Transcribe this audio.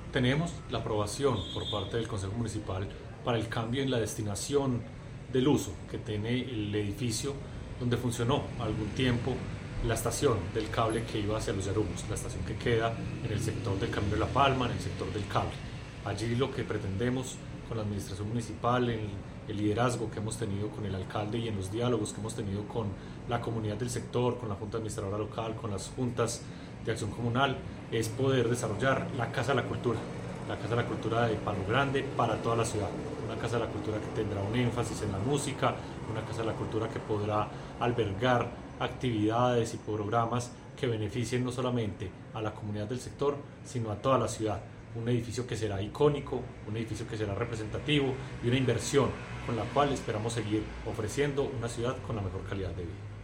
Tenemos la aprobación por parte del Consejo Municipal para el cambio en la destinación del uso que tiene el edificio donde funcionó algún tiempo la estación del cable que iba hacia los Yarumos, la estación que queda en el sector del Camino de la Palma, en el sector del cable. Allí lo que pretendemos con la administración municipal, en el liderazgo que hemos tenido con el alcalde y en los diálogos que hemos tenido con la comunidad del sector, con la Junta Administradora Local, con las juntas de acción comunal, es poder desarrollar la Casa de la Cultura, la Casa de la Cultura de Palo Grande para toda la ciudad. Una Casa de la Cultura que tendrá un énfasis en la música, una Casa de la Cultura que podrá albergar actividades y programas que beneficien no solamente a la comunidad del sector, sino a toda la ciudad. Un edificio que será icónico, un edificio que será representativo y una inversión con la cual esperamos seguir ofreciendo una ciudad con la mejor calidad de vida.